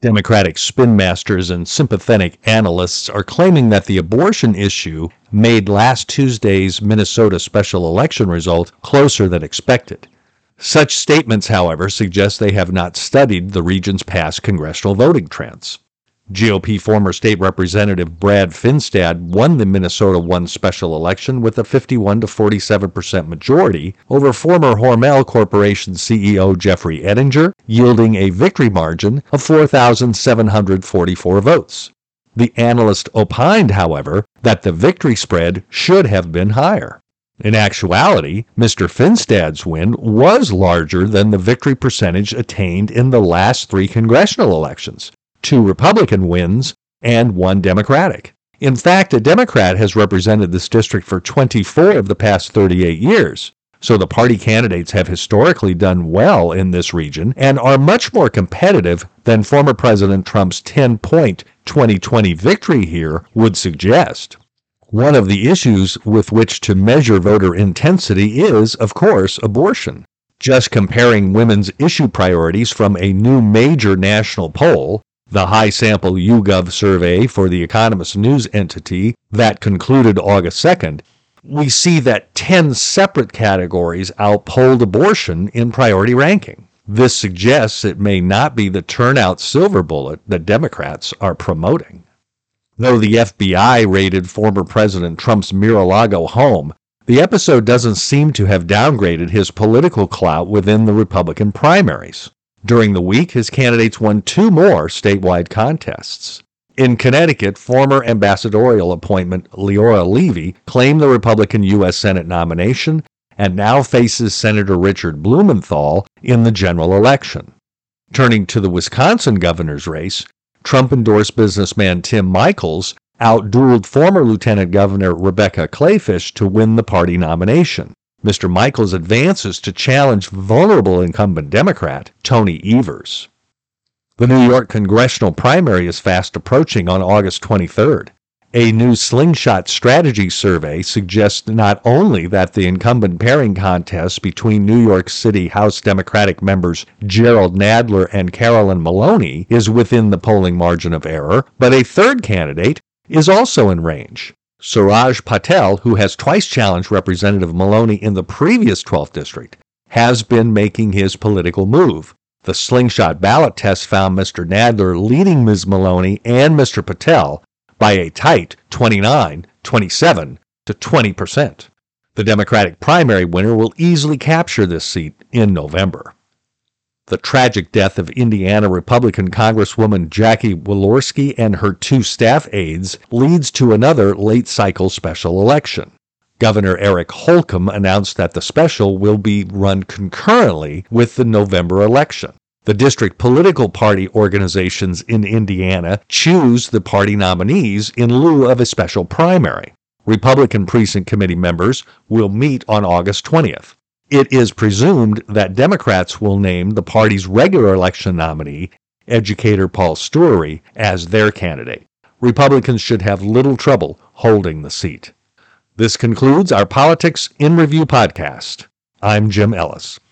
Democratic spin masters and sympathetic analysts are claiming that the abortion issue made last Tuesday's Minnesota special election result closer than expected. Such statements, however, suggest they have not studied the region's past congressional voting trends. GOP former state representative Brad Finstad won the Minnesota 1 special election with a 51 to 47% majority over former Hormel Corporation CEO Jeffrey Ettinger, yielding a victory margin of 4,744 votes. The analyst opined, however, that the victory spread should have been higher. In actuality, Mr. Finstad's win was larger than the victory percentage attained in the last 3 congressional elections, 2 Republican wins and 1 Democratic. In fact, a Democrat has represented this district for 24 of the past 38 years. So the party candidates have historically done well in this region and are much more competitive than former President Trump's 10-point 2020 victory here would suggest. One of the issues with which to measure voter intensity is, of course, abortion. Just comparing women's issue priorities from a new major national poll, the high-sample YouGov survey for the Economist news entity that concluded August 2nd, we see that 10 separate categories outpolled abortion in priority ranking. This suggests it may not be the turnout silver bullet that Democrats are promoting. Though the FBI raided former President Trump's Mar-a-Lago home, the episode doesn't seem to have downgraded his political clout within the Republican primaries. During the week, his candidates won 2 more statewide contests. In Connecticut, former ambassadorial appointment Leora Levy claimed the Republican U.S. Senate nomination and now faces Senator Richard Blumenthal in the general election. Turning to the Wisconsin governor's race, Trump-endorsed businessman Tim Michels outdueled former Lieutenant Governor Rebecca Kleefisch to win the party nomination. Mr. Michels advances to challenge vulnerable incumbent Democrat Tony Evers. The New York congressional primary is fast approaching on August 23rd. A new Slingshot strategy survey suggests not only that the incumbent pairing contest between New York City House Democratic members Gerald Nadler and Carolyn Maloney is within the polling margin of error, but a third candidate is also in range. Suraj Patel, who has twice challenged Representative Maloney in the previous 12th district, has been making his political move. The Slingshot ballot test found Mr. Nadler leading Ms. Maloney and Mr. Patel by a tight 27 to 20%. The Democratic primary winner will easily capture this seat in November. The tragic death of Indiana Republican Congresswoman Jackie Walorski and her 2 staff aides leads to another late-cycle special election. Governor Eric Holcomb announced that the special will be run concurrently with the November election. The district political party organizations in Indiana choose the party nominees in lieu of a special primary. Republican precinct committee members will meet on August 20th. It is presumed that Democrats will name the party's regular election nominee, educator Paul Steury, as their candidate. Republicans should have little trouble holding the seat. This concludes our Politics in Review podcast. I'm Jim Ellis.